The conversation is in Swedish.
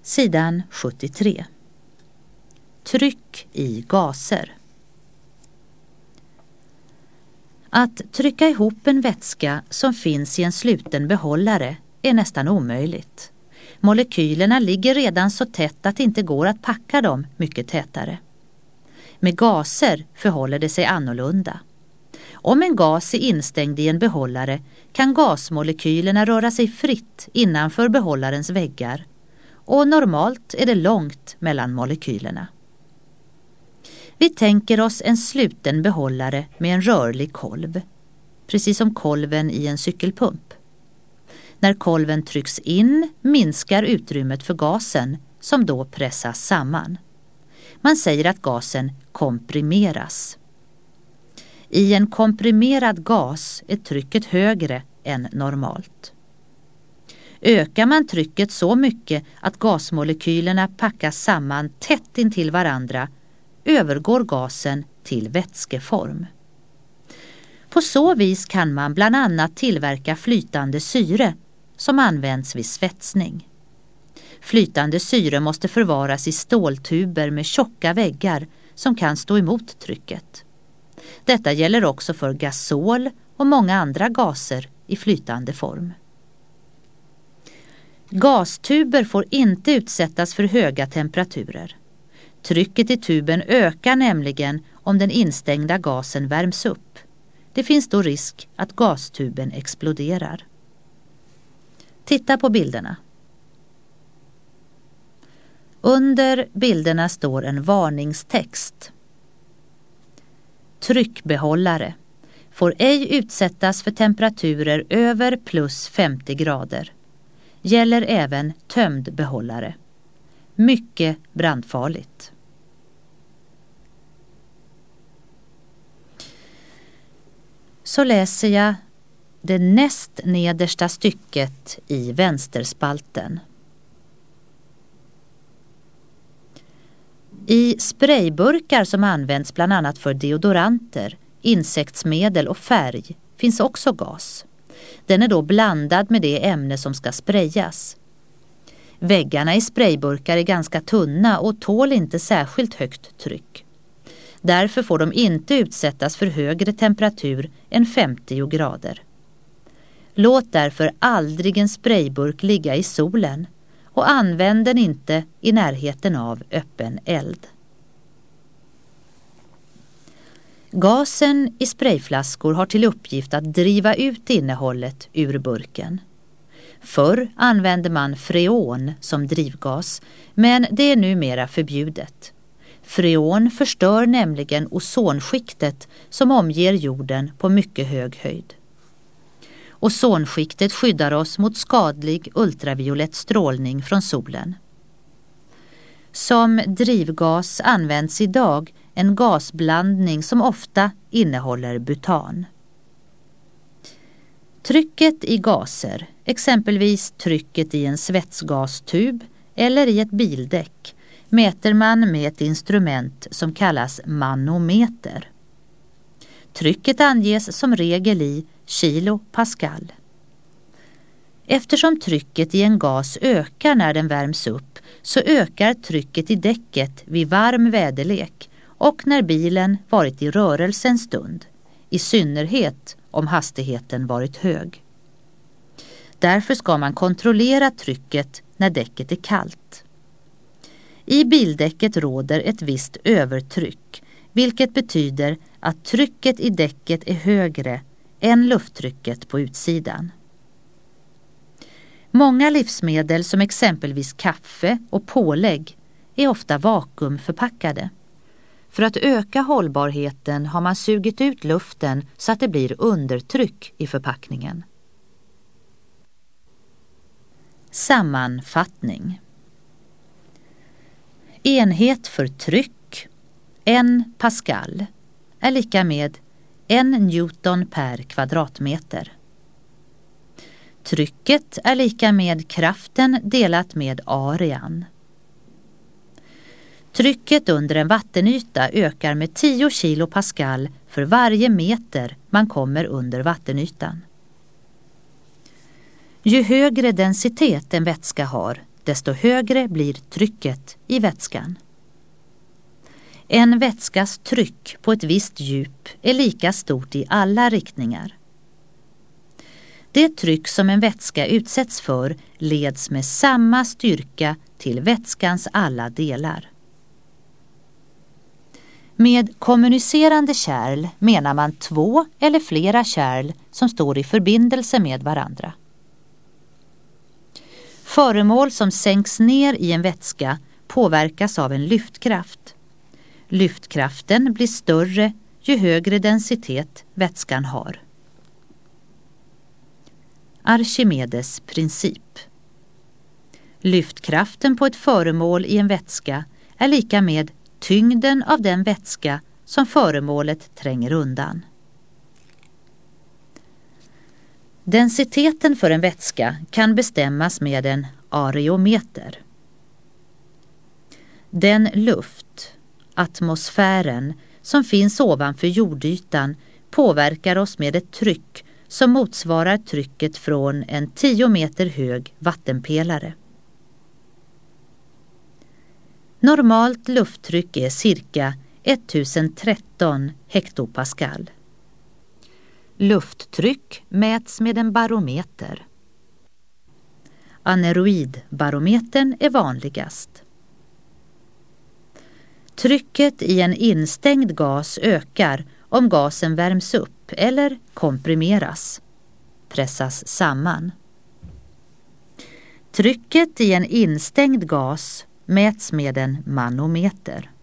Sidan 73. Tryck i gaser. Att trycka ihop en vätska som finns i en sluten behållare är nästan omöjligt. Molekylerna ligger redan så tätt att det inte går att packa dem mycket tätare. Med gaser förhåller det sig annorlunda. Om en gas är instängd i en behållare kan gasmolekylerna röra sig fritt innanför behållarens väggar, och normalt är det långt mellan molekylerna. Vi tänker oss en sluten behållare med en rörlig kolv, precis som kolven i en cykelpump. När kolven trycks in minskar utrymmet för gasen, som då pressas samman. Man säger att gasen komprimeras. I en komprimerad gas är trycket högre än normalt. Ökar man trycket så mycket att gasmolekylerna packas samman tätt intill varandra övergår gasen till vätskeform. På så vis kan man bland annat tillverka flytande syre som används vid svetsning. Flytande syre måste förvaras i ståltuber med tjocka väggar som kan stå emot trycket. Detta gäller också för gasol och många andra gaser i flytande form. Gastuber får inte utsättas för höga temperaturer. Trycket i tuben ökar nämligen om den instängda gasen värms upp. Det finns då risk att gastuben exploderar. Titta på bilderna. Under bilderna står en varningstext. Tryckbehållare får ej utsättas för temperaturer över plus 50 grader. Gäller även tömd behållare. Mycket brandfarligt. Så läser jag det näst nedersta stycket i vänsterspalten. I sprayburkar som används bland annat för deodoranter, insektsmedel och färg finns också gas. Den är då blandad med det ämne som ska sprayas. Väggarna i sprayburkar är ganska tunna och tål inte särskilt högt tryck. Därför får de inte utsättas för högre temperatur än 50 grader. Låt därför aldrig en sprayburk ligga i solen och använd den inte i närheten av öppen eld. Gasen i sprayflaskor har till uppgift att driva ut innehållet ur burken. Förr använde man freon som drivgas, men det är numera förbjudet. Freon förstör nämligen ozonskiktet som omger jorden på mycket hög höjd. Ozonskiktet skyddar oss mot skadlig ultraviolett strålning från solen. Som drivgas används idag en gasblandning som ofta innehåller butan. Trycket i gaser, exempelvis trycket i en svetsgastub eller i ett bildäck, mäter man med ett instrument som kallas manometer. Trycket anges som regel i kilopascal. Eftersom trycket i en gas ökar när den värms upp så ökar trycket i däcket vid varm väderlek och när bilen varit i rörelse en stund, i synnerhet om hastigheten varit hög. Därför ska man kontrollera trycket när däcket är kallt. I bildäcket råder ett visst övertryck, vilket betyder att trycket i däcket är högre än lufttrycket på utsidan. Många livsmedel som exempelvis kaffe och pålägg är ofta vakuumförpackade. För att öka hållbarheten har man sugit ut luften så att det blir undertryck i förpackningen. Sammanfattning. Enhet för tryck, 1 pascal, är lika med 1 newton per kvadratmeter. Trycket är lika med kraften delat med arean. Trycket under en vattenyta ökar med 10 kilopascal för varje meter man kommer under vattenytan. Ju högre densitet en vätska har, desto högre blir trycket i vätskan. En vätskas tryck på ett visst djup är lika stort i alla riktningar. Det tryck som en vätska utsätts för leds med samma styrka till vätskans alla delar. Med kommunicerande kärl menar man 2 eller flera kärl som står i förbindelse med varandra. Föremål som sänks ner i en vätska påverkas av en lyftkraft. Lyftkraften blir större ju högre densitet vätskan har. Archimedes princip. Lyftkraften på ett föremål i en vätska är lika med tyngden av den vätska som föremålet tränger undan. Densiteten för en vätska kan bestämmas med en areometer. Den luft, atmosfären, som finns ovanför jordytan påverkar oss med ett tryck som motsvarar trycket från en 10 meter hög vattenpelare. Normalt lufttryck är cirka 1013 hektopascal. Lufttryck mäts med en barometer. Aneroidbarometern är vanligast. Trycket i en instängd gas ökar om gasen värms upp eller komprimeras, pressas samman. Trycket i en instängd gas mäts med en manometer.